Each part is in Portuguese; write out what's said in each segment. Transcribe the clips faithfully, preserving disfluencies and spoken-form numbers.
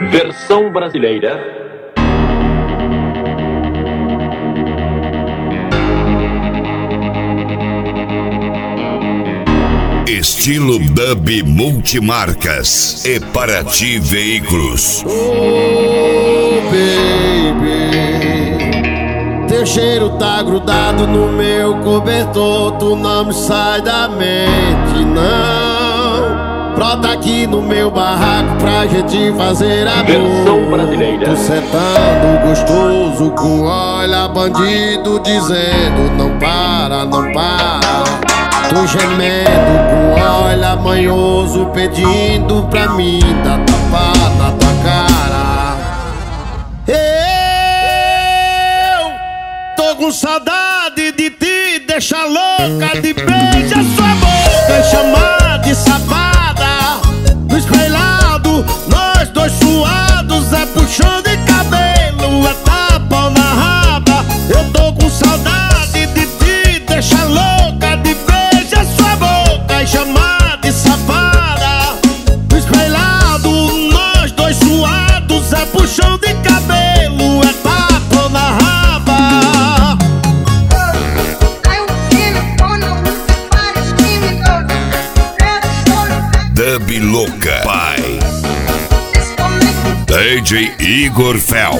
Versão brasileira. Estilo Dub Multimarcas e Paraty Veículos. Oh, baby, teu cheiro tá grudado no meu cobertor. Tu não me sai da mente, não. Brota aqui no meu barraco pra gente fazer amor. Versão brasileira. Tu sentando gostoso com olha bandido dizendo não para, não para. Tu gemendo com olha manhoso pedindo pra mim dar tapa na tua cara. Eu tô com saudade de te deixar louca, de beijar sua boca e chamar de safada. No espelhado, nós dois suados, é puxão de cabelo, é tapa na raba. Eu tô com saudade de te deixar louca, de beijar sua boca e chamar de safada. No espelhado, nós dois suados, é puxão de cabelo, é tapa na raba. Dub Louca by D J Igor Fel.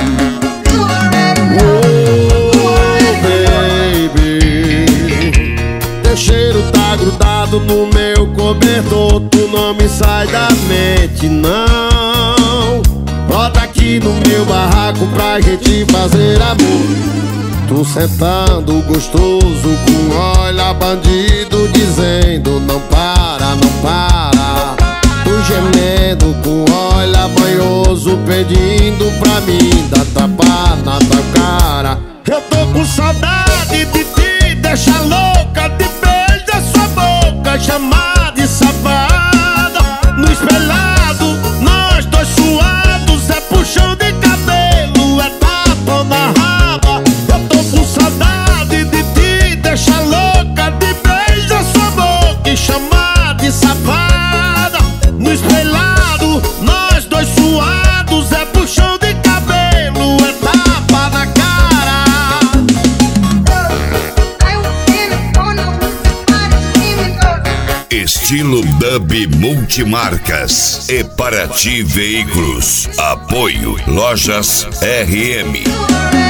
Oh, baby, teu cheiro tá grudado no meu cobertor. Tu não me sai da mente, não. Brota aqui no meu barraco pra gente fazer amor. Tu sentando gostoso com olha bandido dizendo não para, não para. Tu gemendo com olha banhoso pedindo pra mim dar tapa na tua cara. Eu tô com saudade de te deixar louca, de beijar sua boca, chamar de safada. No espelhado, nós dois suados, é puxão de cabelo, é tapa na raba. Eu tô com saudade de te deixar louca, de beijar sua boca e chamar de safada. No espelhado, nós dois suados, é puxão de cabelo, é tapa na cara. Estilo Dub Multimarcas e Paraty Veículos. Apoio Lojas R M.